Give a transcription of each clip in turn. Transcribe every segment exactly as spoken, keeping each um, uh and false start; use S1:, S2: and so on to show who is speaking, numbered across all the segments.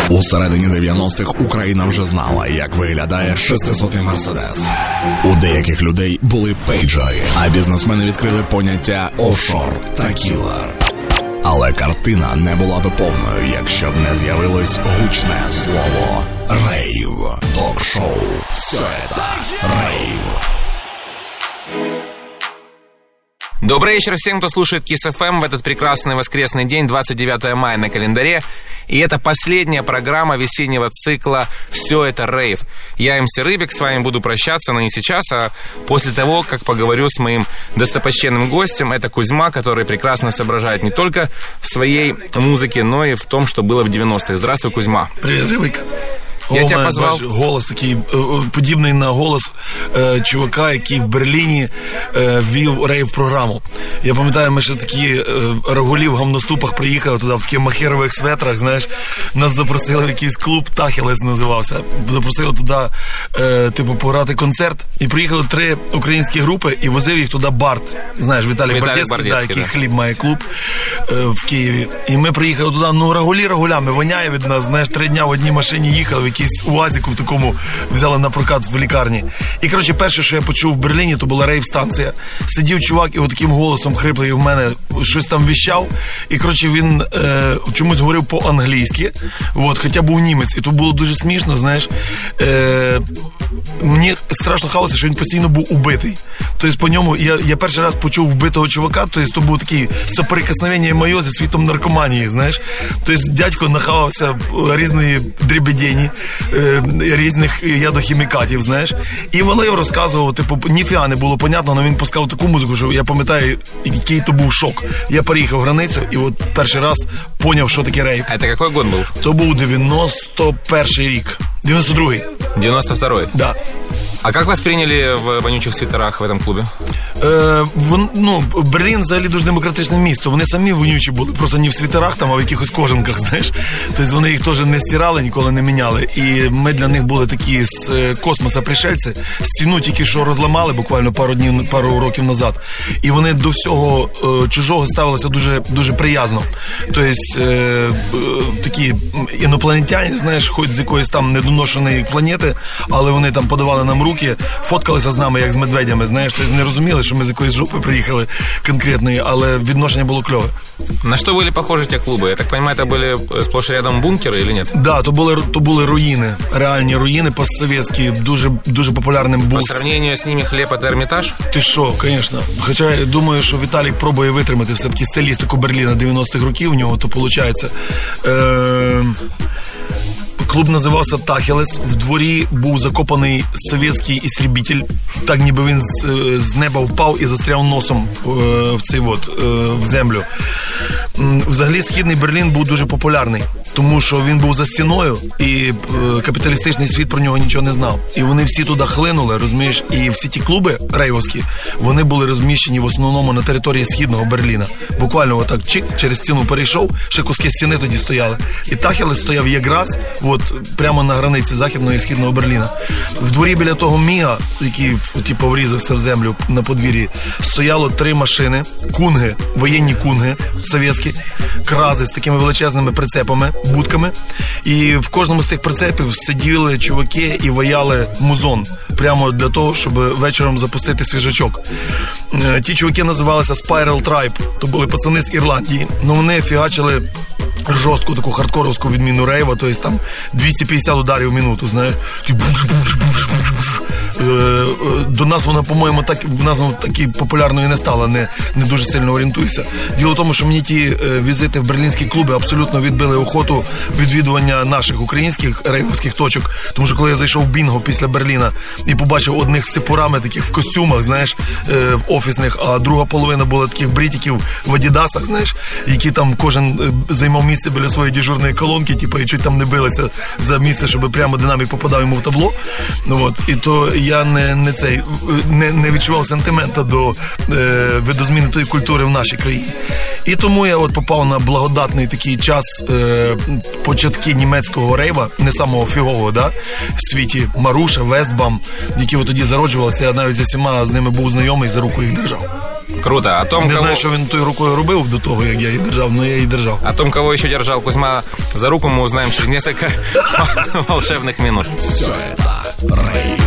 S1: У середині дев'яностих Україна вже знала, як виглядає шестисотий Мерседес. У деяких людей були пейджери, а бізнесмени відкрили поняття офшор та кілер. Але картина не була би повною, якщо б не з'явилось гучне слово «рейв». Ток-шоу «Все это рейв».
S2: Добрый вечер всем, кто слушает Кис эф эм в этот прекрасный воскресный день, двадцать девятое мая на календаре. И это последняя программа весеннего цикла «Все это рейв». Я, эм си Рыбик, с вами буду прощаться, но не сейчас, а после того, как поговорю с моим достопочтенным гостем. Это Кузьма, который прекрасно соображает не только в своей музыке, но и в том, что было в девяностых. Здравствуй, Кузьма.
S3: Привет, Рыбик.
S2: Я
S3: О,
S2: тебе позвав.
S3: Бач, голос такий, подібний на голос е, чувака, який в Берліні е, вів рейв-програму. Я пам'ятаю, ми ще такі е, рагулі в гамноступах приїхали туди, в таких махерових светрах, знаєш. Нас запросили в якийсь клуб, Тахілес називався. Запросили туди, е, типу, пограти концерт. І приїхали три українські групи і возив їх туди Барт. Знаєш, Віталій, Віталій Бардецький, да, який да. Хліб має клуб е, в Києві. І ми приїхали туди, ну, рагулі рагулями, воняє від нас, знаєш, три дня в одній машині їхали, якийсь УАЗіку в такому взяли на прокат в лікарні. І, коротше, перше, що я почув в Берліні, то була рейв-станція. Сидів чувак і отаким голосом хриплий в мене щось там віщав. І, коротше, він е, чомусь говорив по-англійськи. От, хоча був німець. І то було дуже смішно, знаєш. Е, мені страшно хавалося, що він постійно був убитий. Тобто, по ньому, я, я перший раз почув вбитого чувака, тобто, то був такий соприкосновення моє зі світом наркоманії, знаєш. Тобто, дядько нахавався різної дрібедені, різних ядохімікатів, знаєш. І Валеєв розказував, типу, ніфіга не було понятно, але він пускав таку музику, що я пам'ятаю, який то був шок. Я переїхав границю і от перший раз поняв, що таке рейв.
S2: А це який год був?
S3: То був дев'яносто перший рік. дев'яносто другий.
S2: дев'яносто второй?
S3: Да.
S2: А как вас приняли в вонючих свитерах в этом клубе?
S3: Е, вон, ну, Берлін взагалі дуже демократичне місто. Вони самі вонючі були, просто не в свитерах, там, а в якихось кожанках, знаєш. Тобто вони їх теж не стирали, ніколи не міняли. І ми для них були такі з космоса пришельці. Стіну тільки що розламали буквально пару днів, пару років назад. І вони до всього е, чужого ставилися дуже, дуже приязно. Тобто е, е, такі інопланетяни, знаєш, хоч з якоїсь там недоношеної планети, але вони там подавали нам руки, фоткалися з нами, як з медведями, знаєш, тобто не розуміли, що ми з якоїсь жопи приїхали конкретної, але відношення було кльове.
S2: На що були похожі ті клуби? Я так розумію, це були сплошь рядом бункери, чи ні? Так,
S3: да, то були, то були руїни, реальні руїни постсовєтські, дуже, дуже популярним був.
S2: По сравнению з ними хліб – це Ермітаж?
S3: Ти що, звісно. Хоча я думаю, що Віталік пробує витримати все-таки стилістику Берліна дев'яностих років у нього, то виходить. Е- Клуб називався Тахілес. В дворі був закопаний совєтський істребитель. Так ніби він з, з неба впав і застряв носом е, в цей от, е, в землю. Взагалі, Східний Берлін був дуже популярний, тому що він був за стіною, і е, капіталістичний світ про нього нічого не знав. І вони всі туди хлинули, розумієш? І всі ті клуби рейвовські, вони були розміщені в основному на території Східного Берліна. Буквально отак чик, через стіну перейшов, ще куски стіни тоді стояли. І Тахілес стояв якраз от, прямо на границі Західного і Східного Берліна. В дворі біля того міга, який типу, врізався в землю на подвір'ї, стояло три машини, кунги, воєнні кунги, совєтські, крази з такими величезними прицепами, будками. І в кожному з тих прицепів сиділи чуваки і ваяли музон. Прямо для того, щоб вечором запустити свіжачок. Ті чуваки називалися Spiral Tribe. То були пацани з Ірландії. Ну вони фігачили жорстку таку хардкоровську відміну рейва, то есть там двісті п'ятдесят ударів в минуту, знаєш. До нас вона, по-моєму, так, в нас вона такі популярною не стала, не, не дуже сильно орієнтуюся. Діло в тому, що мені ті візити в берлінські клуби абсолютно відбили охоту відвідування наших українських рейвовських точок, тому що коли я зайшов в Бінго після Берліна і побачив одних з ципурами таких в костюмах, знаєш, в офісних, а друга половина була таких брітиків в адідасах, знаєш, які там кожен займав місце біля своєї дежурної колонки, типу, і чуть там не билися за місце, щоб прямо динамік попадав йому в табло. Ну, от. І то я не, не, цей, не, не відчував сентимента до е, видозміни тої культури в нашій країні. І тому я от попав на благодатний такий час е, початки німецького рейва, не самого фігового, да, в світі. Маруша, Вестбам, які от тоді зароджувалися, я навіть зі всіма з ними був знайомий, за руку їх держав.
S2: Круто. О том,
S3: Не
S2: кого...
S3: знаю, що він тою рукою робив до того, як я її держав, але я її держав.
S2: О том, кого еще держал Кузьма за руку, мы узнаем через несколько волшебных минут.
S1: Все это рейв.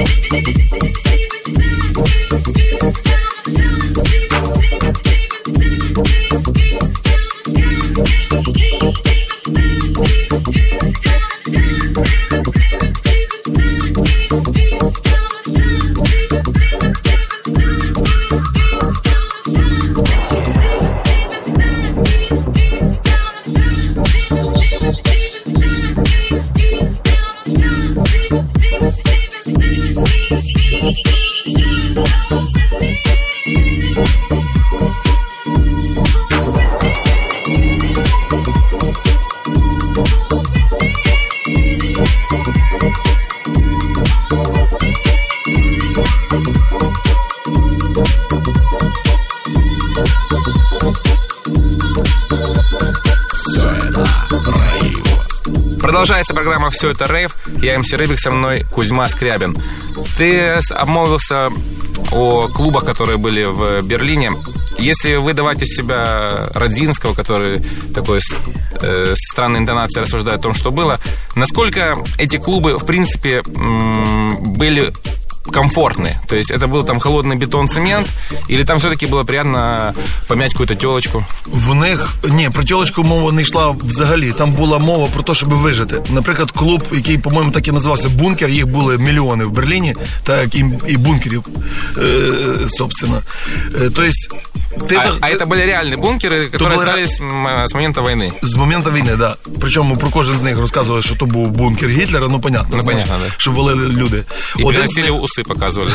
S2: Продолжается программа «Все это рейв». Я эм си Рыбик, со мной Кузьма Скрябин. Ты обмолвился о клубах, которые были в Берлине. Если выдавать из себя Родзинского, который такой э, странной интонацией рассуждает о том, что было, насколько эти клубы, в принципе, м- были комфортные? То есть это был там холодный бетон, цемент, или там все-таки было приємно пом'ять какую-то тілочку?
S3: В них, ні, про тілочку мова не йшла взагалі. Там була мова про те, щоб вижити. Наприклад, клуб, який, по-моєму, так і називався «Бункер», їх були мільйони в Берліні, так і, і бункерів, е, собственно. Е, то есть,
S2: Ты а, за... а это были реальные бункеры, которые остались ре... с момента войны?
S3: С момента війни, да. Причому про кожен з них розказували, що то був бункер Гітлера, ну, понятно.
S2: Ну, понятно, да.
S3: Щоб були люди.
S2: І Один... приносили уси, показували.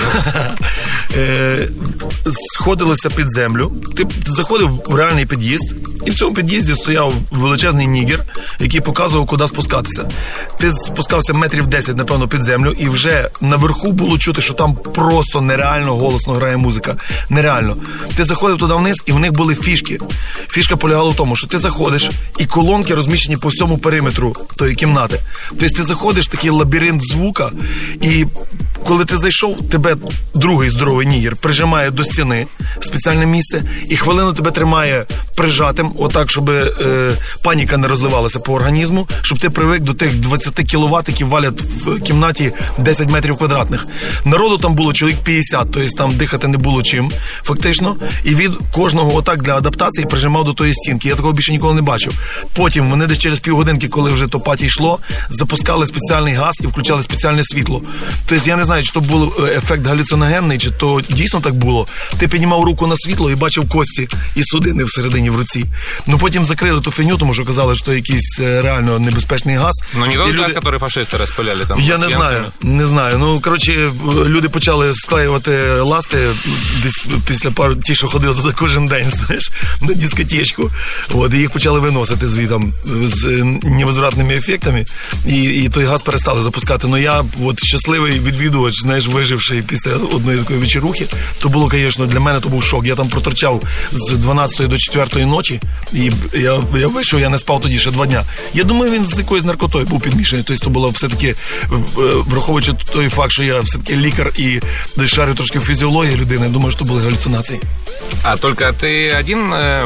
S3: Сходилося під землю. Ти заходив в реальний під'їзд, і в цьому під'їзді стояв величезний нігер, який показував, куди спускатися. Ти спускався метрів десять, напевно, під землю, і вже наверху було чути, що там просто нереально голосно грає музика. Нереально. Ти заходив туди вниз, і в них були фішки. Фішка полягала в тому, що ти заходиш, і колонки розміщені по всьому периметру тої кімнати. Тобто ти заходиш в такий лабіринт звука, і коли ти зайшов, тебе другий здоровий нігер прижимає до стіни в спеціальне місце, і хвилину тебе тримає прижатим, отак, щоб е, паніка не розливалася по організму, щоб ти привик до тих двадцять кіловат, які валять в кімнаті десять метрів квадратних. Народу там було чоловік п'ятдесят, тобто там дихати не було чим, фактично, і від кожного отак для адаптації прижимав до тої стінки. Я такого більше ніколи не бачив. Потім вони десь через півгодинки, коли вже то паті йшло, запускали спеціальний газ і включали спеціальне світло. Тобто я не знаю, чи то був ефект галюциногенний, чи то дійсно так було. Ти піднімав руку на світло і бачив кості і судини всередині в руці. Ну потім закрили ту фігню, тому що казали, що якийсь реально небезпечний газ.
S2: Ну не той люди... газ, який фашисти розпиляли там.
S3: Я не знаю, не знаю. Ну, коротше, люди почали склеювати ласти десь після пару, ті, що ходили за кожен день, знаєш, на дискотечку. От, і їх почали виносити звідом з невозвратними ефектами, і, і той газ перестали запускати. Ну я от щасливий відвідувач, знаєш, виживши після одної такої вечірухи, то було, звісно, для мене то був шок. Я там проторчав з дванадцятої до четвертої ночі, і я, я вийшов, я не спав тоді ще два дня. Я думаю, він з якоюсь наркотою був підмішаний. Тобто то було все-таки, враховуючи той факт, що я все-таки лікар і шарю трошки в фізіології людини, я думаю, що були галюцинації.
S2: А только ты один э,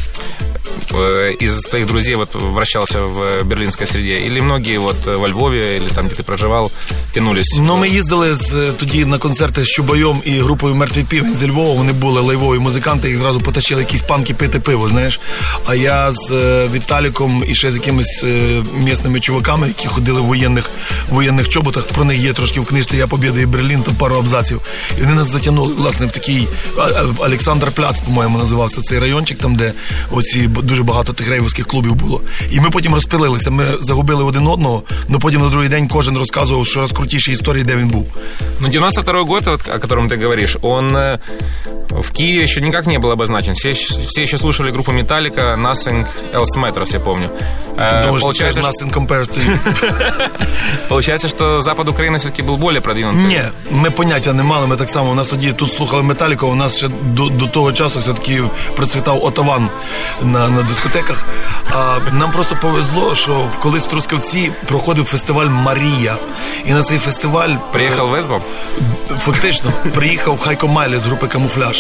S2: э, из твоих друзей вот вращался в берлинской среде? Или многие вот во Львові, или там, де ти проживав, тянулись?
S3: Ну, ми їздили з, тоді на концерти з Чубайом і групою «Мертвий півень» зі Львова. Вони були лайвові музиканти, їх зразу потащили якісь панки пити пиво, знаєш. А я з Віталіком і ще з якимись місними чуваками, які ходили в воєнних, воєнних чоботах, про них є трошки в книжці «Я побєдаю Берлін», там пару абзаців. І вони нас затягнули, власне, в такий Олександр Пляц, по-моєму, називався цей райончик, там, де оці дуже багато тих рейвовських клубів було. І ми потім розпилилися, ми загубили один одного, але потім на другий день кожен розказував, що розкрутіші історії, де він був.
S2: Ну, девяносто второй год, вот, о котором ты говоришь, он э, в Киеве еще никак не был обозначен. Все, все еще слушали группу Metallica, Nothing Else Matters, я помню.
S3: Э, Думаю, получается, что nothing compares to you.
S2: Получается, что Запад Украины все-таки был более продвинутый.
S3: Ні, ми поняття не мали, ми так само, у нас тоді тут слухали Metallica, у нас ще до, до того часу все-таки процвітав Отаван на, на дискотеках. А нам просто повезло, що колись в Трускавці проходив фестиваль «Марія». І на цей фестиваль...
S2: Приїхав Весбом?
S3: Фактично, приїхав Хайко Майлі з групи «Камуфляж».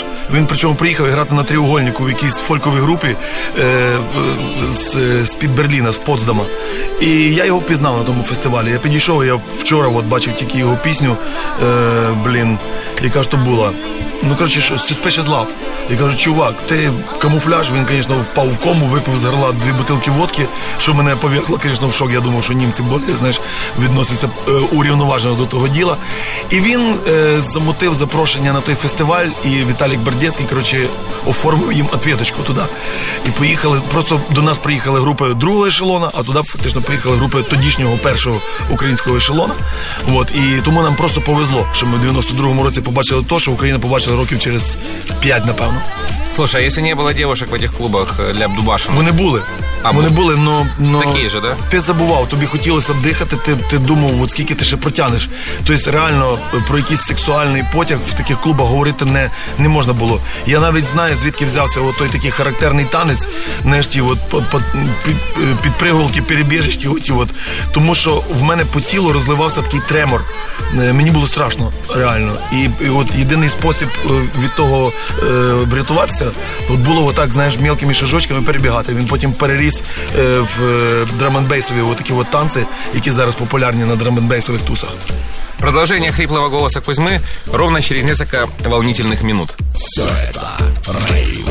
S3: Він причому приїхав грати на треугольнику в якійсь фольковій групі е, з, з-під Берліна, з Потсдама. І я його впізнав на тому фестивалі. Я підійшов, я вчора от бачив тільки його пісню, е, блін, яка ж то була. Ну, коротше, Suspicious Love. Я кажу, чувак, ти камуфляж, він, звісно, впав в кому, випив з горла дві бутилки водки, що мене повергло, звісно, в шок. Я думав, що німці більше, знаєш, відносяться е, урівноважено до того діла. І він е, замутив запрошення на той фестиваль, і Віталік Бердецький, коротше, оформив їм ответочку туди. І поїхали, просто до нас приїхали групи другого ешелона, а туди фактично приїхали групи тодішнього першого українського ешелона. От, і тому нам просто повезло, що ми в дев'яносто другому році побачили то, що Україна побачила років через п'ять, напевно.
S2: Слушай, а если не было девушек в этих клубах для обдубашених?
S3: Вони були.
S2: А,
S3: Вони були, но, но
S2: такі ж, да?
S3: Ти забував, тобі хотілося дихати, ти, ти думав, от скільки ти ще протягнеш. Тобто реально про якийсь сексуальний потяг в таких клубах говорити не, не можна було. Я навіть знаю, звідки взявся от той такий характерний танець, знаєш, ті от під, під, підпригулки, перебіжечки, оті от. Тому що в мене по тілу розливався такий тремор. Мені було страшно, реально. І, і от єдиний спосіб від того е, врятуватися, от було отак, знаєш, мілкими шажочками перебігати. Він потім переріс е, в е, драм-н-бейсові отакі от танці, які зараз популярні на драм-н-бейсових тусах.
S2: Продолжение хриплого голоса Кузьмы ровно через несколько волнительных минут.
S1: Все это рейв.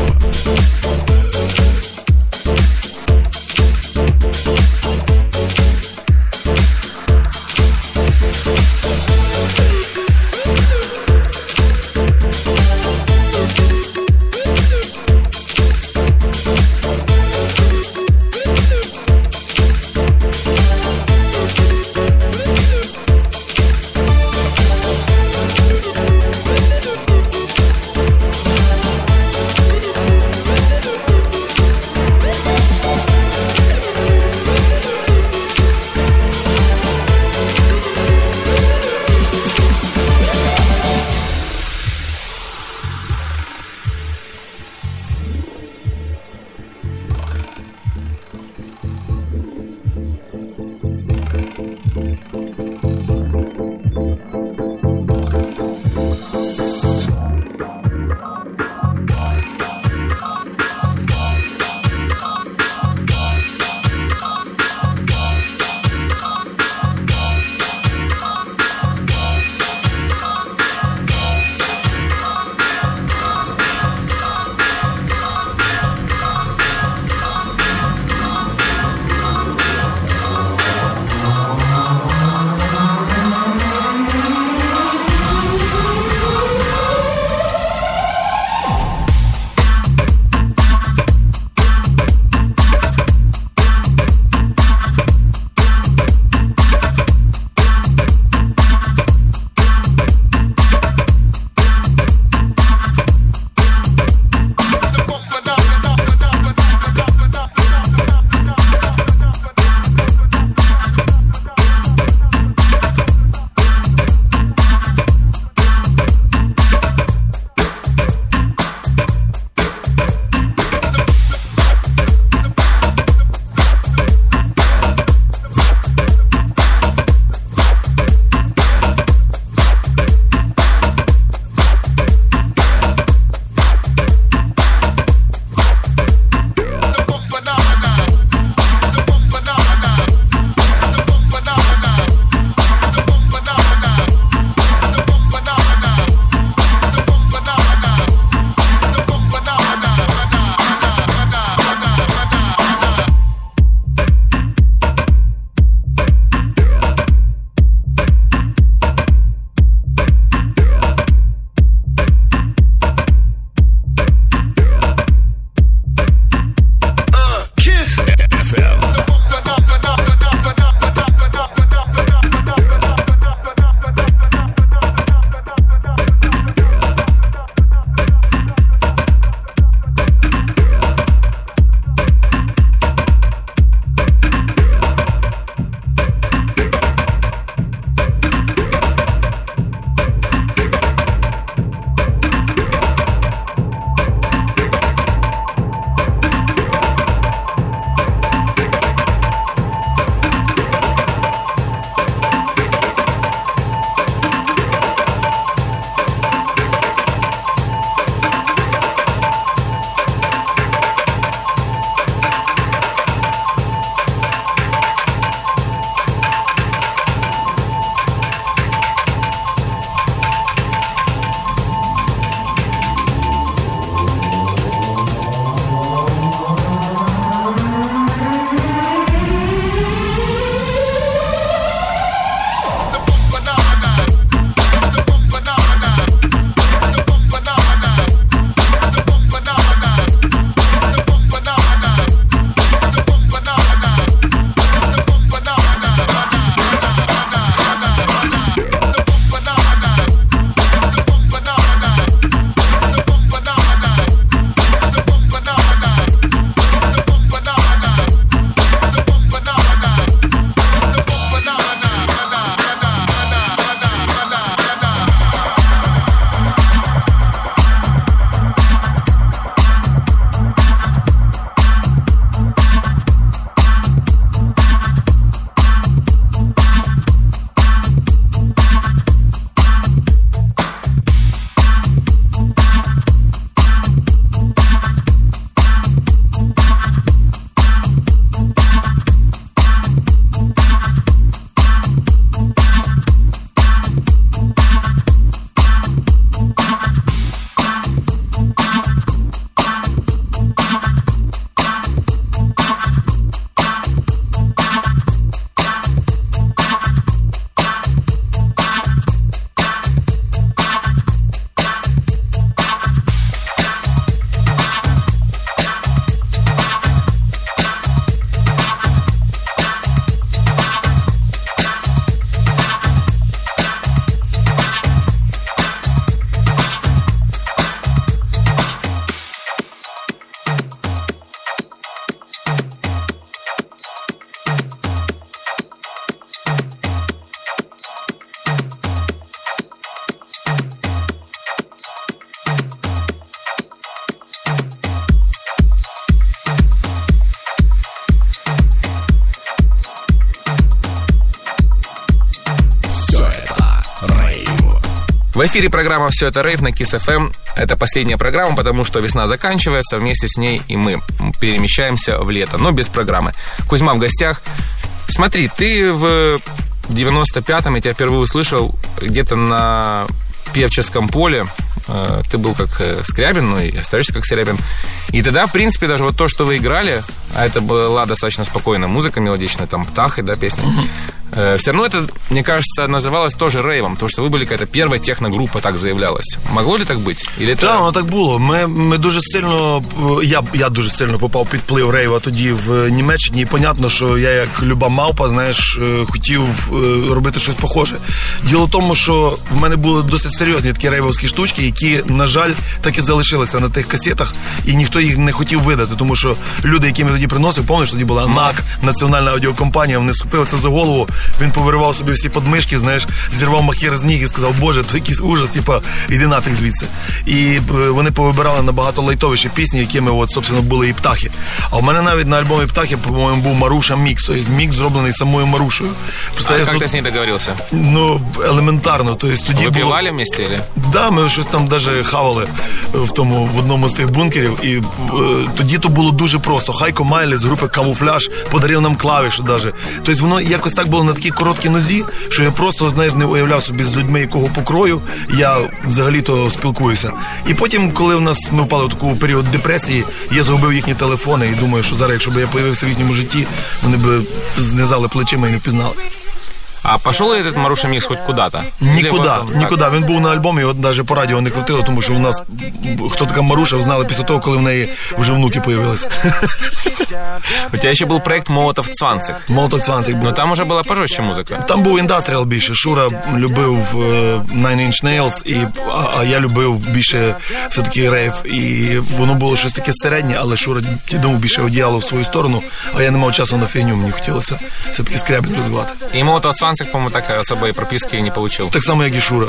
S2: В эфире программа «Все это рейв» на Kiss эф эм. Это последняя программа, потому что весна заканчивается, вместе с ней и мы перемещаемся в лето, но без программы. Кузьма в гостях. Смотри, ты в девяносто пятом, я тебя впервые услышал где-то на Певческом поле. Ты был как Скрябин, ну и остаешься как Скрябин. И тогда, в принципе, даже вот то, что вы играли, а это была достаточно спокойная музыка, мелодичная, там, птахи, да, песни, mm-hmm. все равно это, мне кажется, называлось тоже рейвом, потому что вы были какая-то первая техногруппа, так заявлялась. Могло ли так бути? Или
S3: так, це... воно так було. Ми, ми дуже сильно, я, я дуже сильно попав під вплив рейва тоді в Німеччині, і понятно, що я, як люба мавпа, знаєш, хотів робити щось похоже. Діло в тому, що в мене були досить серйозні такі рейвовські штучки, які, на жаль, так і залишилися на тих касетах, і ніхто їх не хотів видати, тому що люди, які ми тоді приносив, пам'ятаєш, тоді була НАК, національна аудіокомпанія, вони схопилися за голову, він повиривав собі всі подмишки, знаєш, зірвав махір з ніг і сказав, боже, то якийсь ужас, типа, іди нафіг звідси. І вони повибирали набагато лайтовіші пісні, якими, от, собственно, були і птахи. А в мене навіть на альбомі птахи, по-моєму, був Маруша мікс, тобто мікс зроблений самою Марушею.
S2: А як ну, ти з нею договорився?
S3: Ну, елементарно, тобто тоді
S2: ви
S3: було...
S2: півали вместе, или?
S3: Да, ми щось там навіть хавали в тому, в одному з тих бункерів, і е, тоді то було дуже просто. Хайко Майлі з групи Камуфляж подарив нам клавіші даже. Тобто воно якось так було на такій короткій нозі, що я просто, знаєш, не уявляв собі з людьми, якого покрою я взагалі-то спілкуюся. І потім, коли в нас ми впали в таку період депресії, я загубив їхні телефони і думаю, що зараз, якщо б я появився в їхньому житті, вони б знизали плечима і не впізнали.
S2: А пішов ли этот Маруша мікс хоч куди-то?
S3: Нікуди, нікуди. Він був на альбомі, от навіть по радіо не крутило, тому що у нас, хто така Маруша, знали після того, коли в неї вже внуки появилися.
S2: У тебе ще був проєкт Молотов Цванцик.
S3: Молотов Цванцик був.
S2: Ну там уже була пожорстче музика.
S3: Там був індастріал більше. Шура любив uh, Nine Inch Nails, і, а, а я любив більше все-таки рейв. І воно було щось таке середнє, але Шура думав більше одіяло в свою сторону, а я не мав часу на фігню, мені хотілося все-таки Скрябін розвивати.
S2: І Молотов Цванцик, по-моему, так особой прописки не получил.
S3: Так само, як и Шура.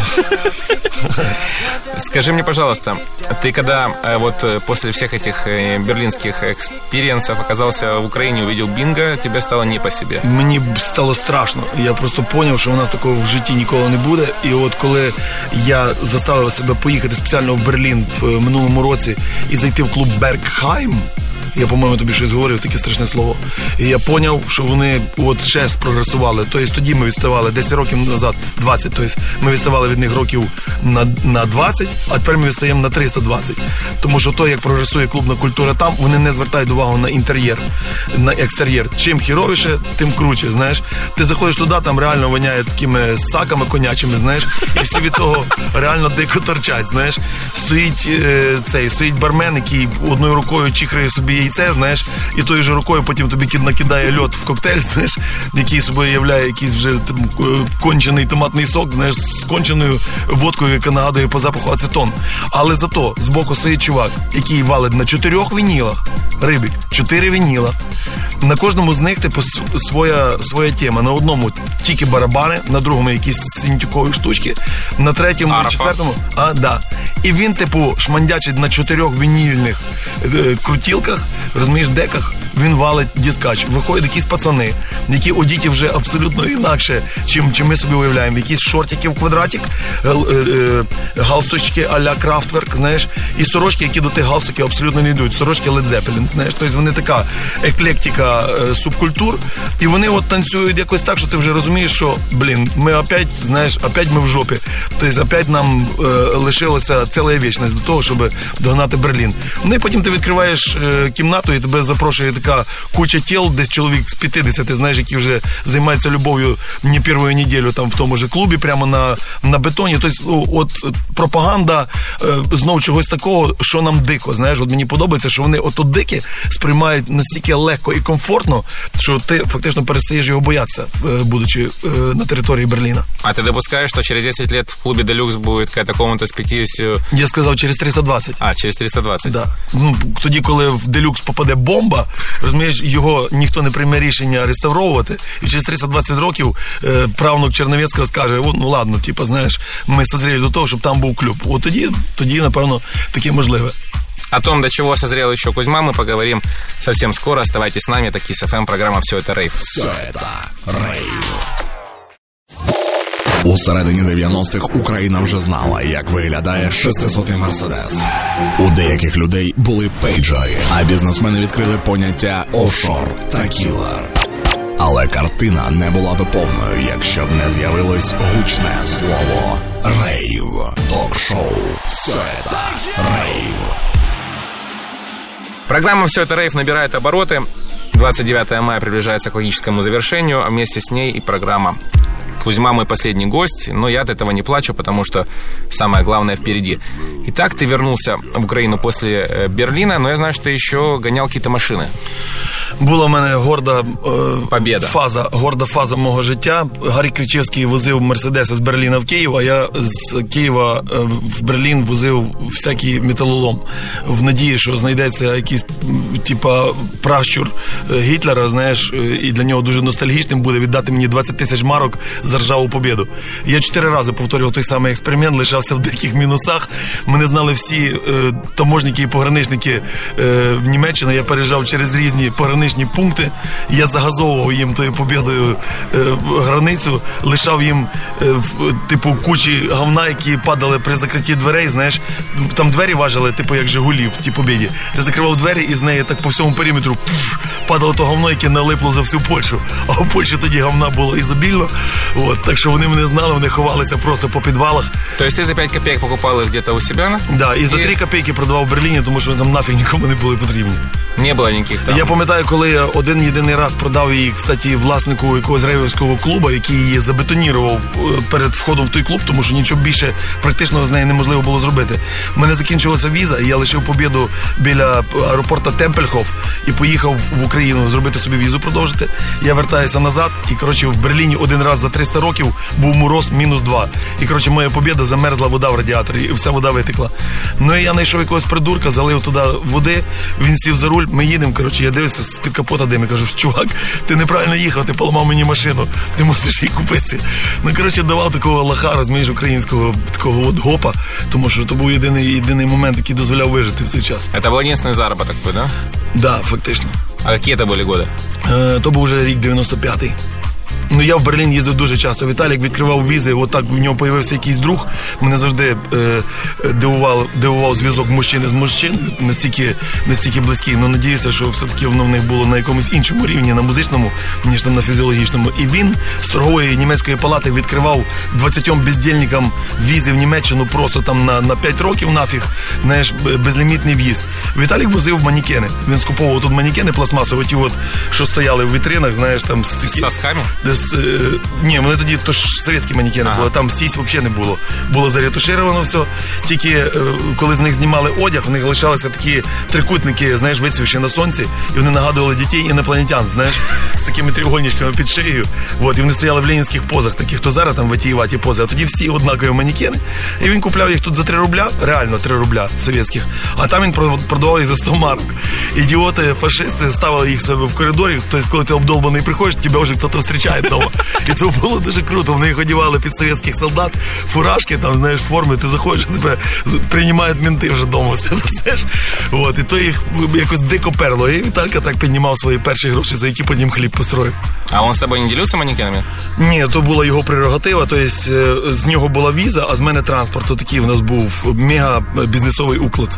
S2: Скажи мне, пожалуйста, ты когда вот после всех этих берлинских экспириенсов оказался в Украине, увидел Бинго, тебе стало не по себе?
S3: Мені стало страшно. Я просто поняв, що у нас такого в житті ніколи не буде. І от коли я заставив себе поїхати спеціально в Берлін в минулому році і зайти в клуб Бергхайм, я, по-моєму, тобі щось говорив, таке страшне слово. І я поняв, що вони от ще спрогресували. Тобто тоді ми відставали десять років назад, двадцять. Тобто ми відставали від них років на, на двадцять, а тепер ми відстаємо на триста двадцять. Тому що то, як прогресує клубна культура там, вони не звертають увагу на інтер'єр, на екстер'єр. Чим хіровіше, тим круче, знаєш. Ти заходиш туди, там реально воняє такими саками конячими, знаєш, і всі від того реально дико торчать, знаєш. Стоїть е, цей, стоїть бармен, який одною рукою чихрає собі яйце, знаєш, і тою же рукою потім тобі накидає льод в коктейль, знаєш, який собою являє якийсь вже там, кончений томатний сок, знаєш, з конченою водкою, яка нагадує по запаху ацетон. Але зато збоку стоїть чувак, який валить на чотирьох вінілах, Рибік, чотири вініла. На кожному з них, типу, своя, своя тема. На одному тільки барабани, на другому якісь синтюкові штучки, на третьому, на четвертому, а, да. І він, типу, шмандячить на чотирьох вінільних е, крутілках, розумієш, деках, він валить дискач. Виходять якісь пацани, які одіті вже абсолютно інакше, чим, чим ми собі уявляємо. Якісь шортики в квадратик, е, е, галстучки а-ля Крафтверк, знаєш, і сорочки, які до тих галстуків абсолютно не йдуть. Сорочки Led Zeppelin, знаєш. Тобто вони така еклектика е, субкультур, і вони от танцюють якось так, що ти вже розумієш, що, блін, ми опять, знаєш, опять ми в жопі. Тобто опять нам е, лишилося ціла вічність до того, щоб догнати Берлін. Ну і потім ти відкриваєш е, кімнату, і тебе запрошує така куча тіл, десь чоловік з п'ятдесят, знаєш, які вже займаються любов'ю не першу неділю там в тому же клубі, прямо на, на бетоні. Тобто, от пропаганда е, знов чогось такого, що нам дико, знаєш, от мені подобається, що вони ото дикі сприймають настільки легко і комфортно, що ти фактично перестаєш його боятися, е, будучи е, на території Берліна.
S2: А ти допускаєш, що через десять лет в клубі Делюкс буде якась комната з п'ятдесят?
S3: Я сказав, через триста двадцять.
S2: А, через триста двадцять.
S3: Да. Ну, тоді, коли в Делюкс попаде бомба, розумієш, його ніхто не прийме рішення реставровувати, і через триста двадцять років е, правнук Черновецького скаже, ну ладно, типу, знаєш, ми созріли до того, щоб там був клуб. От тоді, тоді, напевно, таке можливе.
S2: О том, до чего созрел еще Кузьма, мы поговорим совсем скоро. Оставайтесь с нами. Это Kiss эф эм, программа «Все это рейв».
S1: Все это рейв. У середині дев'яностих Україна вже знала, як виглядає шестисотий Мерседес. У деяких людей були пейджери, а бізнесмени відкрили поняття офшор та кілер. Але картина не була би повною, якщо б не з'явилось гучне слово «рейв». Ток-шоу «Все это рейв».
S2: Программа «Все это рейв» набирает обороты. двадцать девятое мая приближается к логическому завершению, а вместе с ней и программа «Кузьма мой последний гость», но я от этого не плачу, потому что самое главное впереди. Итак, ты вернулся в Украину после Берлина, но я знаю, что ты еще гонял какие-то машины.
S3: Була в мене горда е, фаза, горда фаза мого життя. Гаррі Кричевський возив Мерседеси з Берліна в Київ, а я з Києва в Берлін возив всякий металолом. В надії, що знайдеться якийсь, типа, пращур Гітлера, знаєш, і для нього дуже ностальгічним буде віддати мені двадцять тисяч марок за ржаву побєду. Я чотири рази повторював той самий експеримент, лишався в деяких мінусах. Мене знали всі е, таможники і пограничники е, Німеччини. Я переїжджав через різні пограничні пункти. Я загазовував їм тою побєдою е, границю, лишав їм е, в, типу, кучі говна, які падали при закритті дверей, знаєш. Там двері важили, типу, як Жигулі в тій побєді. Ти закривав двері, і з неї так по всьому периметру пф, падало то говно, яке налипло за всю Польщу. А в Польщі тоді говна було ізобільно. Вот, так що вони мене знали, вони ховалися просто по підвалах.
S2: Тобто ти за п'ять копійок покупав їх где-то у себе?
S3: Так, да, і, і за три копійки продавав в Берліні, тому що там нафіг нікому не були потрібні.
S2: Не було ніяких там.
S3: Я пам'ятаю, коли я один єдиний раз продав її, кстати, власнику якогось рейверського клубу, який її забетонірував перед входом в той клуб, тому що нічого більше практично з нею неможливо було зробити. У мене закінчилася віза, і я лишив побєду біля аеропорта Темпельхоф і поїхав в Україну зробити собі візу, продовжити. Я вертаюся назад, і, коротше, в Берліні один раз за триста років був мороз мінус два. І, коротше, моя побєда, замерзла вода в радіаторі, і вся вода витекла. Ну, і я знайшов якогось придурка, залив туди води, він сів за руль, ми їдемо, коротше, я дивлюся з-під капота дим і кажу, чувак, ти неправильно їхав, ти поламав мені машину, ти мусиш її купити. Ну, коротше, давав такого лоха, розумієш, українського такого от гопа, тому що це був єдиний, єдиний момент, який дозволяв вижити в той час.
S2: Це був єдиний заробіток твій, да?
S3: Да, фактично.
S2: А які це були роки?
S3: Е, то був вже рік дев'яносто п'ятий. Ну, я в Берлін їздив дуже часто. Віталік відкривав візи, отак в нього появився якийсь друг. Мене завжди е, дивував, дивував зв'язок мужчини з мужчиною, настільки, настільки близький. Ну, надіюся, що все-таки воно в них було на якомусь іншому рівні, на музичному, ніж там на фізіологічному. І він з торгової німецької палати відкривав двадцятьом бездільникам візи в Німеччину просто там на, на п'ять років нафіг, знаєш, безлімітний в'їзд. Віталік возив манекени. Він скуповував тут манекени пластмасові, ті от, що стояли в вітринах, знаєш, там...
S2: З сосками?
S3: З, е, ні, вони тоді то ж совєтські манекени ага. були, там сісь взагалі не було. Було заретушировано все. Тільки е, коли з них знімали одяг, в них лишалися такі трикутники, знаєш, вицвівші на сонці, і вони нагадували дітей інопланетян, знаєш, з такими треугольничками під шиєю. Вот, і вони стояли в ленінських позах, таких, то зараз там витієваті пози, а тоді всі однакові манекени. І він купляв їх тут за три рубля, реально три рубля совєтських, а там він продавав їх за сто марок. Ідіоти, фашисти ставили їх себе в коридорі, тобто коли ти обдолбаний приходиш, тебе вже хтось зустрічає вдома. І це було дуже круто. Вони їх одягали під совєтських солдат, фуражки, там, знаєш, форми, ти заходиш, тебе приймають менти вже вдома, все, знаєш. От, і то їх якось дико перло. І Віталька так піднімав свої перші гроші, за які потім хліб построїв.
S2: А він з тобою не ділився манекенами?
S3: Ні, то була його прерогатива, тобто з нього була віза, а з мене транспорт. То такий в нас був мега бізнесовий уклад.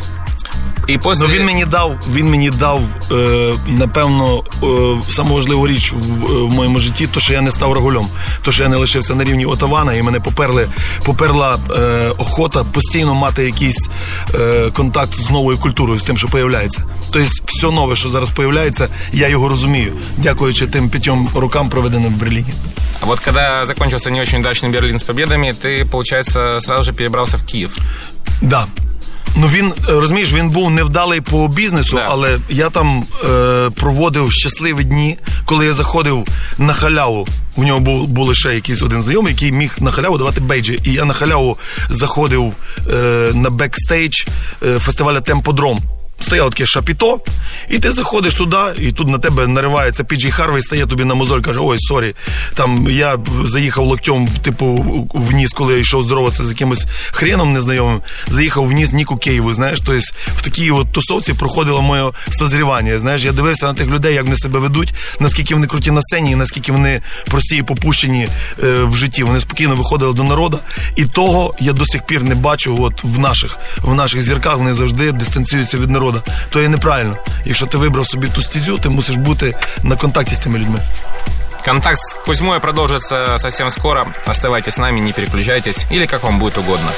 S2: І після...
S3: Ну, він мені дав, він мені дав, е, напевно, е, саму важливу річ в, в моєму житті, то, що я не став рагулем, то, що я не лишився на рівні отавана, і мене поперли, поперла е, охота постійно мати якийсь е, контакт з новою культурою, з тим, що появляється. Тобто, все нове, що зараз появляється, я його розумію, дякуючи тим п'ятьом рокам, проведеним в Берліні.
S2: А вот когда закончился не очень удачный Берлин с победами, ты, получается, сразу же перебрался в Киев.
S3: Да. Ну, він, розумієш, він був невдалий по бізнесу, да. Але я там е, проводив щасливі дні, коли я заходив на халяву. У нього був, був лише якийсь один знайомий, який міг на халяву давати бейджі. І я на халяву заходив е, на бекстейдж е, фестиваля «Темподром». стояло таке шапіто, і ти заходиш туди, і тут на тебе наривається Пі Джей Харвей, стає тобі на мозоль, каже, ой, сорі, там я заїхав локтем, типу, вниз, коли я йшов здороватися з якимось хреном незнайомим, заїхав вниз Ніку Кейву, знаєш, тобто в такій от тусовці проходило моє созрівання, знаєш, я дивився на тих людей, як вони себе ведуть, наскільки вони круті на сцені, і наскільки вони прості і попущені е, в житті, вони спокійно виходили до народу, і того я до сих пір не бачу от в наших, в наших зірках, вони завжди дистанціюються від народу. То є неправильно. Якщо ти вибрав собі ту стезю, ти мусиш бути на контакті з тими людьми.
S2: Контакт с Кузьмой продолжится совсем скоро. Оставайтесь с нами, не переключайтесь. Или как вам будет угодно.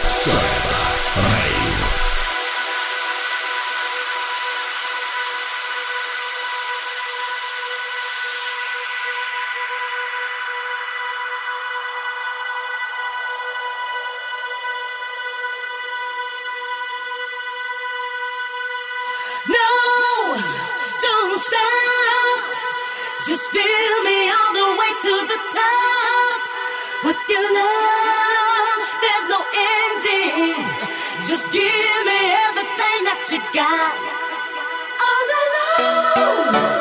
S4: Just fill me all the way to the top. With your love, there's no ending. Just give me everything that you got. All alone.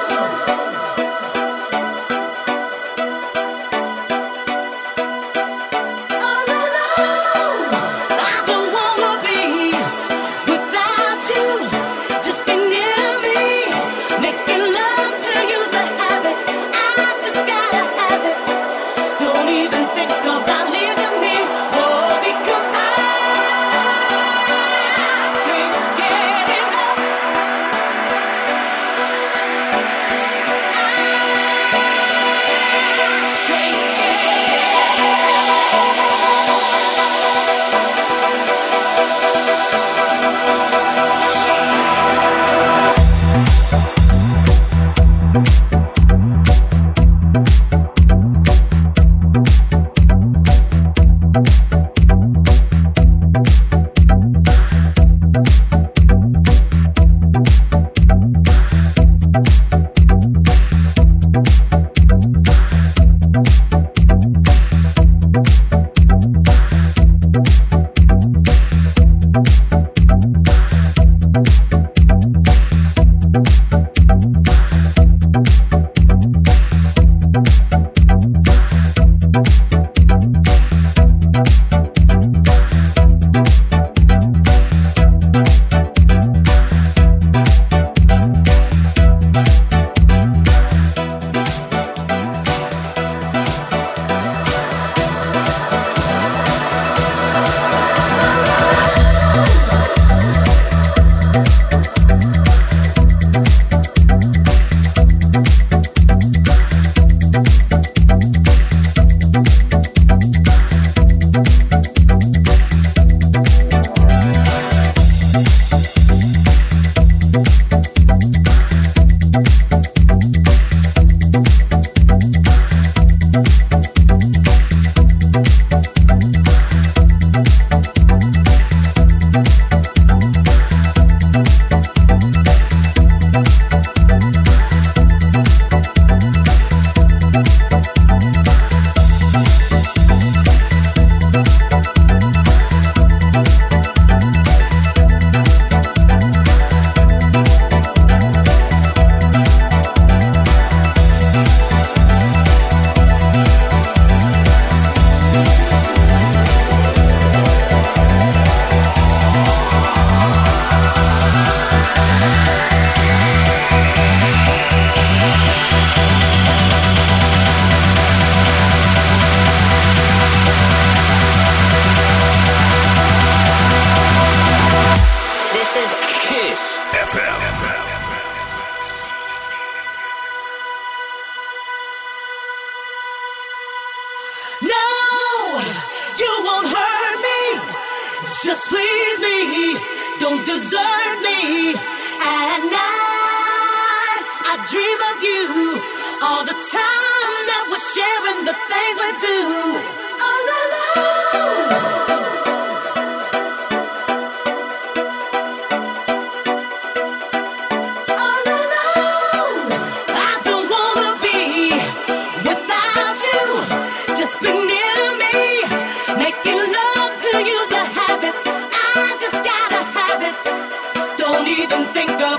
S4: Just please me, don't desert me. At night, I dream of you all the time that we're sharing the things we do. All alone. All alone. I don't wanna be without you. Just be near to me, making love to you's a habit. I just gotta have it. Don't even think of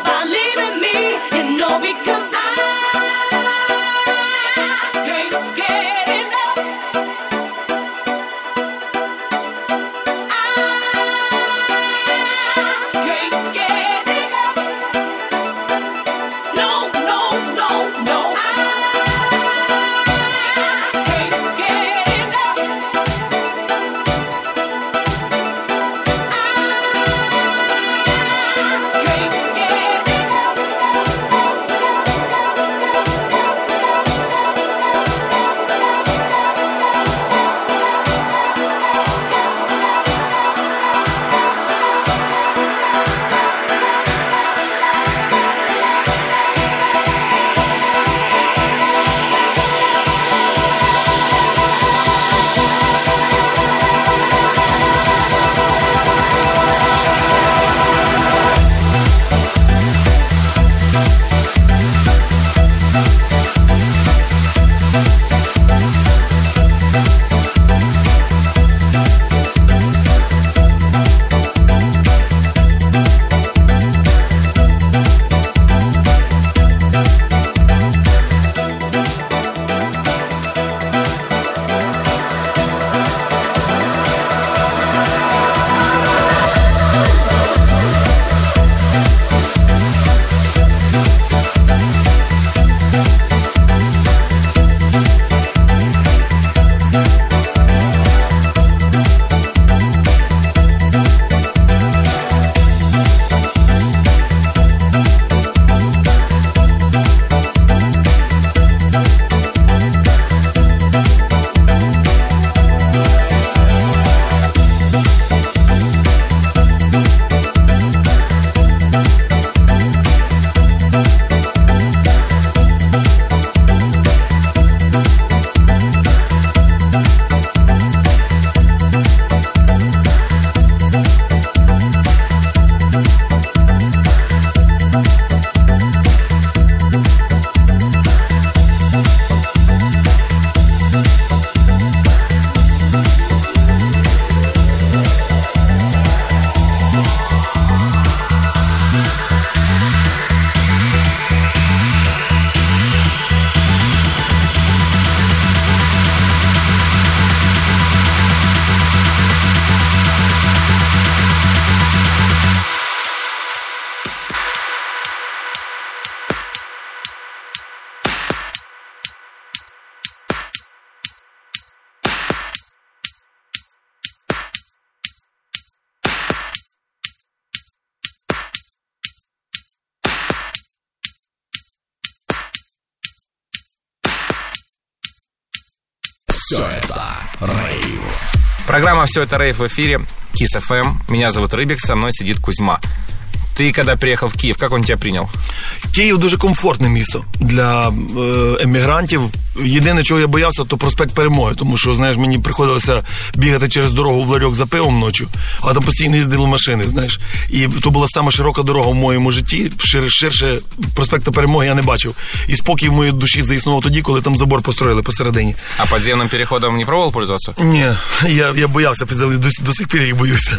S1: Все это рейв.
S2: Программа «Все это рейв» в эфире. Kiss эф эм. Меня зовут Рыбик, со мной сидит Кузьма. Ти, коли приїхав в Київ, як він тебе прийняв?
S3: Київ дуже комфортне місто для е, емігрантів. Єдине, чого я боявся, то проспект Перемоги, тому що, знаєш, мені приходилося бігати через дорогу в ларьок за пивом ночі, а там постійно їздили машини, знаєш. І то була сама широка дорога в моєму житті, Шир, ширше проспекту Перемоги я не бачив. І спокій в моїй душі заіснував тоді, коли там забор построїли посередині.
S2: А підземним переходом не пробував пользуватися?
S3: Ні, я, я боявся підземним, до, до сих пір їх боюся.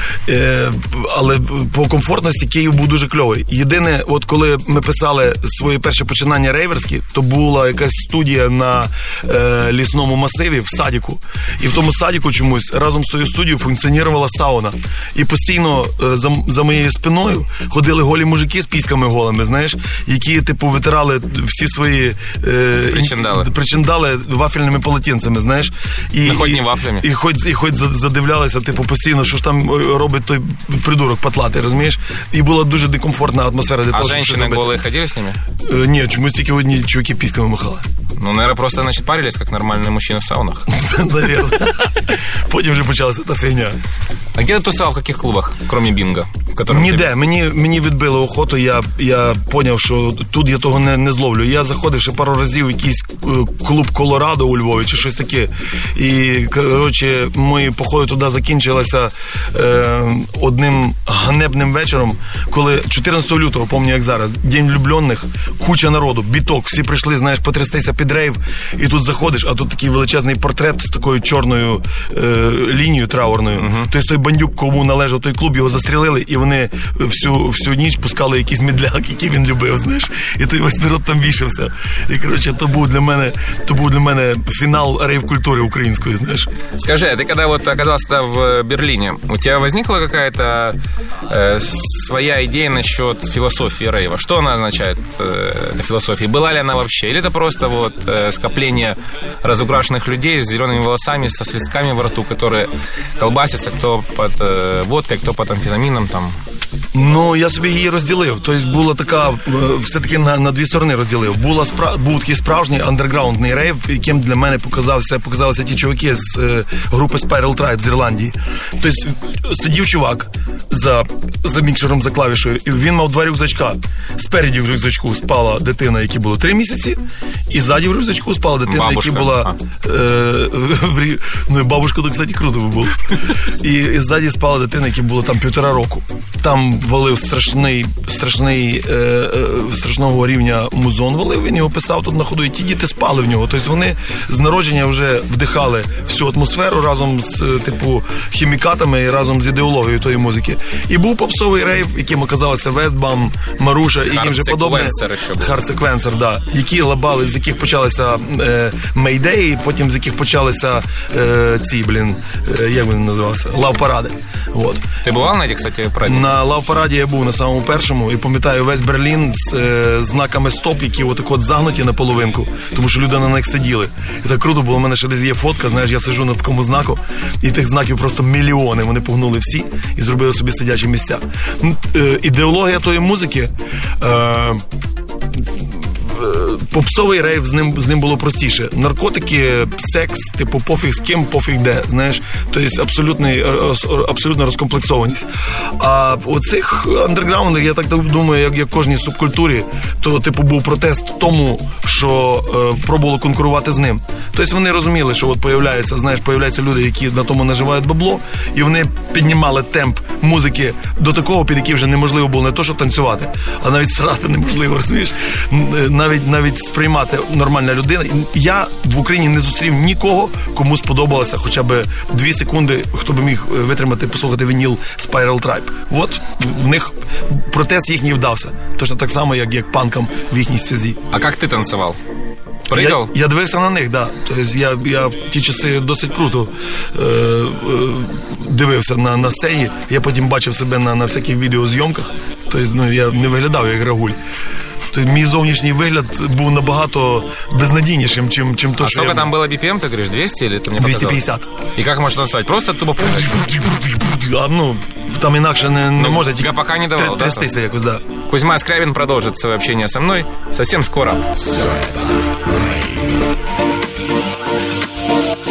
S3: Е, але по комфортності Київ був дуже кльовий. Єдине, от коли ми писали свої перші починання рейверські, то була якась студія на е, лісному масиві в садіку. І в тому садіку чомусь разом з тою студією функціонувала сауна. І постійно е, за, за моєю спиною ходили голі мужики з піськами голими, знаєш, які, типу, витирали всі свої е,
S2: причиндали.
S3: причиндали вафельними полотенцями, знаєш. І,
S2: не хоч
S3: і,
S2: не вафлями.
S3: І хоч, і хоч задивлялися, типу, постійно, що ж там робить той придурок патлатий, розумієш? І була дуже декомфортна атмосфера для
S2: а
S3: того, щоб щось робити.
S2: А женщины голые ходили с ними?
S3: Е, ні, чомусь тільки одні чуваки піськами махали.
S2: Ну, наверное, просто, значит, парились, как нормальные мужчины в саунах.
S3: Наверное. Потім вже почалася та фігня.
S2: А где ты тусовал, в каких клубах, кроме бинго?
S3: Ніде. Ти... Мені, мені відбили охоту, я, я поняв, що тут я того не, не зловлю. Я заходив ще пару разів в якийсь клуб Колорадо у Львові чи щось таке. І, коротше, мої походи туди закінчилися е, одним ганебним вечором, коли чотирнадцятого лютого, пам'ятаю як зараз, День влюблених, куча народу, біток, всі прийшли, знаєш, потрястися під рейв, і тут заходиш, а тут такий величезний портрет з такою чорною е, лінією траурною. Uh-huh. Тобто той бандюк, кому належав той клуб, його застрілили, і вони всю, всю ніч пускали якийсь медляк, який він любив, знаєш, і той весь народ там вішався. І, коротше, то був для мене, то був для мене фінал рейв-культури української, знаєш.
S2: Скажи, а ты когда вот оказался в Берлине, у тебя возникла какая-то э, своя идея насчет философии рейва? Что она означает, э, эта философия? Была ли она вообще? Или это просто вот э, скопление разукрашенных людей с зелеными волосами, со свистками в рту, которые колбасятся, кто под э, водкой, кто под амфетамином там?
S3: Ну, я собі її розділив. Тобто була така, все-таки на, на дві сторони розділив. Була спра... Був такий справжній андерграундний рейв, яким для мене показався, показалися ті чуваки з е, групи Spiral Tribe з Ірландії. Тобто сидів чувак за, за мікшером, за клавішою, і він мав два рюкзачка. Спереді в рюкзачку спала дитина, якій було три місяці, і ззаді в рюкзачку спала дитина, якій була... Е, в, ну, бабушка, то, кстати, круто би було. І, і ззаді спала дитина, якій було там півтора року. Там валив страшний, страшний, е, е, страшного рівня музон валив, він його писав тут на ходу, і ті діти спали в нього. Тобто вони з народження вже вдихали всю атмосферу разом з, типу, хімікатами і разом з ідеологією тої музики. І був попсовий рейв, яким оказалося Вестбам, Маруша і їм вже подобне. Хардсеквенсер, да. Які лабали, з яких почалися е, мейдеї, потім з яких почалися е, ці, блін, е, як вони називалися? Лав-паради. Вот.
S2: Ти бував на, кстати, параді?
S3: На лав-параді я був на самому першому і пам'ятаю весь Берлін з е, знаками стоп, які отак от загнуті на половинку, тому що люди на них сиділи. І так круто було, у мене ще десь є фотка, знаєш, я сиджу на такому знаку, і тих знаків просто мільйони, вони погнули всі і зробили собі сидячі місця. Е, ідеологія тої музики... Е, попсовий рейв, з ним, з ним було простіше. Наркотики, секс, типу, пофіг з ким, пофіг де, знаєш. Тобто абсолютний, абсолютна розкомплексованість. А у цих андерграундах, я так думаю, як, як кожній субкультурі, то, типу, був протест тому, що е, пробувало конкурувати з ним. Тобто вони розуміли, що от появляються, знаєш, появляються люди, які на тому наживають бабло, і вони піднімали темп музики до такого, під який вже неможливо було не то, що танцювати, а навіть страти неможливо, розумієш? Навіть, навіть сприймати нормальна людина. Я в Україні не зустрів нікого, кому сподобалося хоча б дві секунди, хто би міг витримати, послухати вініл Spiral Tribe. От в них протест їхній вдався. Точно так само, як, як панкам в їхній стезі.
S2: А як ти танцював? Пригав?
S3: Я, я дивився на них, так. Да. Тобто я, я в ті часи досить круто е, е, дивився на, на сцені. Я потім бачив себе на, на всяких відеозйомках. Тобто, ну, я не виглядав як Рагуль. Тобто, мій зовнішній вигляд був набагато безнадійнішим, чим, чим то,
S2: а
S3: що
S2: сколько
S3: я...
S2: там было би пі ем, ты говоришь, двести или ты мне
S3: двісті п'ятдесят.
S2: И как можно танцевать? Просто тупо прыгать?
S3: А, ну, там инакше не, не
S2: ну,
S3: может.
S2: Я пока не давал, да?
S3: трястися якось, да.
S2: Кузьма Скрябин продолжит свое общение со мной совсем скоро.
S1: Все это рейв.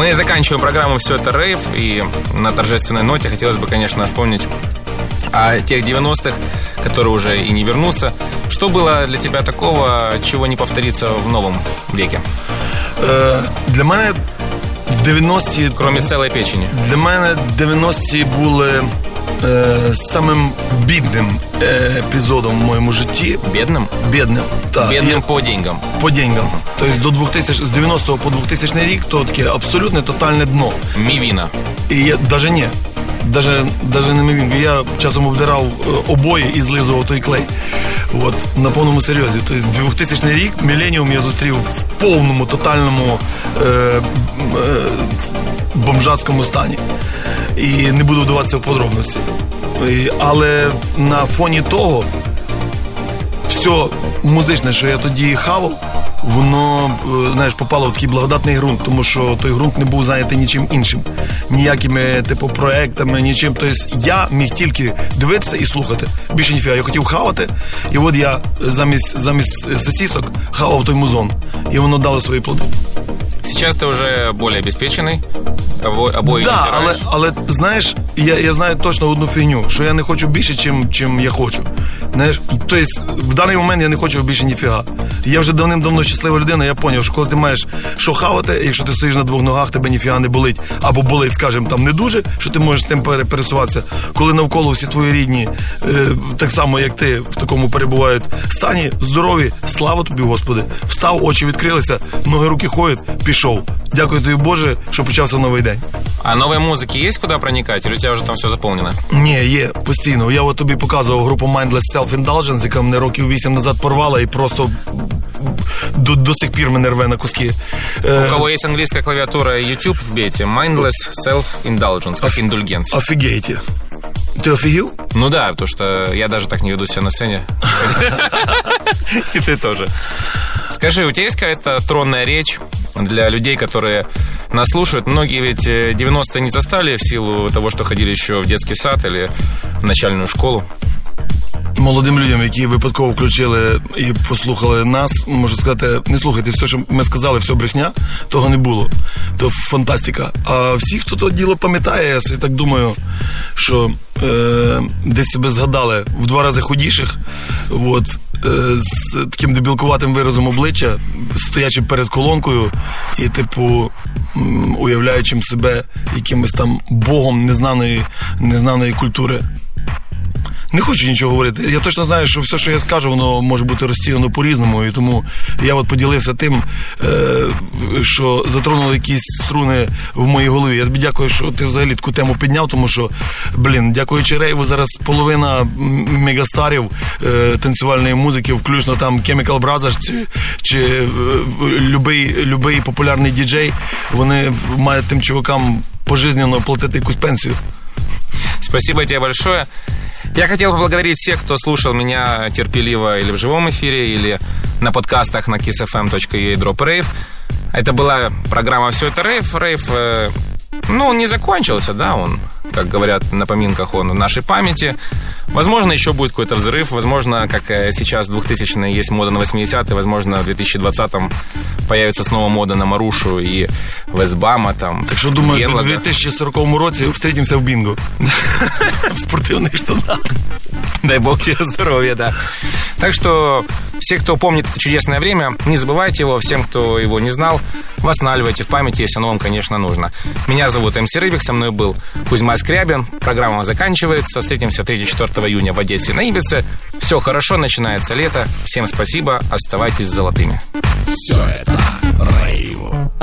S2: Мы заканчиваем программу «Все это рейв», и на торжественной ноте хотелось бы, конечно, вспомнить о тех девяностых, которые уже и не вернутся. Что было для тебя такого, чего не повторится в новом веке?
S3: Е, для мене в дев'яності...
S2: Кроме целой печени.
S3: Для мене дев'яності були е, самим бідним е, епізодом в моєму житті.
S2: Бедным?
S3: Бідним, так.
S2: Бедным
S3: Я,
S2: по деньгам.
S3: по деньгам. Тобто до двохтисячного, з дев'яностого по двохтисячний рік то таке абсолютне тотальне дно.
S2: Мівіна.
S3: І я, даже ні. Даже, даже не мівінг. Я часом обдирав е, обої і злизував той клей. От, на повному серйозі. Тобто двохтисячний рік, міленіум я зустрів в повному, тотальному е, е, бомжатському стані. І не буду вдаватися в подробності. І, але на фоні того все музичне, що я тоді хавав, воно, знаєш, попало в такий благодатний ґрунт, тому що той ґрунт не був зайнятий нічим іншим. Ніякими, типу, проектами, нічим. Тобто я міг тільки дивитися і слухати. Більше ніфіга. Я хотів хавати, і от я замість, замість сосисок хавав той музон. І воно дало свої плоди.
S2: Сейчас ты уже более обеспеченный, обо- обои
S3: Да,
S2: не
S3: але,
S2: стираешь.
S3: але знаєш, я, я знаю точно одну фігню, що я не хочу більше, чим, чим я хочу. Знаєш, тобто в даний момент я не хочу більше ніфіга. Я вже давним-давно щаслива людина, я зрозумів, що коли ти маєш що хавати, якщо ти стоїш на двох ногах, тебе ніфіга не болить, або болить, скажімо, там не дуже, що ти можеш з тим пере- пересуватися. Коли навколо всі твої рідні, е, так само, як ти, в такому перебувають стані, здорові, слава тобі, Господи. Встав, очі відкрилися, ноги, руки ходять, пішов. Дякую тобі, Боже, що почався новий день.
S2: А новой музыки есть куда проникать, или у тебя уже там все заполнено?
S3: Ні, є, постійно. Я от тобі показував групу Mindless Self-Indulgence, яка мене років вісім назад порвала і просто до, до сих пір мене рве на куски.
S2: У кого есть английская клавиатура и YouTube, вбейте Mindless Self-Indulgence, как индульгенция.
S3: Офігейте. Ти офігів?
S2: Ну да, потому что я даже так не веду себя на сцене. И ты тоже. Скажи, у тебя есть какая-то тронная речь для людей, которые нас слушают? Многие ведь девяностые не застали в силу того, что ходили еще в детский сад или в начальную школу.
S3: Молодим людям, які випадково включили і послухали нас, можу сказати, не слухайте, все, що ми сказали, все брехня, того не було. То фантастика. А всі, хто то діло пам'ятає, я собі так думаю, що е, десь себе згадали в два рази худіших, от, е, з таким дебілкуватим виразом обличчя, стоячи перед колонкою і, типу, м, уявляючим себе якимось там богом незнаної, незнаної культури. Не хочу нічого говорити. Я точно знаю, що все, що я скажу, воно може бути розцінено по-різному. І тому я от поділився тим, е, що затронули якісь струни в моїй голові. Я тобі дякую, що ти взагалі таку тему підняв, тому що, блін, дякуючи рейву, зараз половина мегастарів е, танцювальної музики, включно там Chemical Brothers чи, чи е, любий, любий популярний діджей, вони мають тим чувакам пожизненно платити якусь пенсію.
S2: Спасибо тебе большое. Я хотел поблагодарить всех, кто слушал меня терпеливо или в живом эфире, или на подкастах на kiss f m dot u a Drop Rave. Это была программа «Все это рейв». Рейв, э, ну, он не закончился, да, он, как говорят на поминках, он в нашей памяти. Возможно, еще будет какой-то взрыв. Возможно, как сейчас в двухтысячные есть мода на восьмидесятые, возможно, в две тысячи двадцатом появится снова мода на Марушу и Вестбама. Там,
S3: так що, думаю,
S2: Генлага.
S3: в дві тисячі сороковому році встретимся в бінго. В спортивных штанах.
S2: Дай бог тебе здоровья, да. Так что все, кто помнит это чудесное время, не забывайте его. Всем, кто его не знал, восстанавливайте в памяти, если оно вам, конечно, нужно. Меня зовут эм си Рыбик, со мной был Кузьма Скрябин. Программа заканчивается. Встретимся третьего-четвёртого июня в Одессе на Ибице. Все хорошо, начинается лето. Всем спасибо, оставайтесь золотыми.
S1: Все это рейв.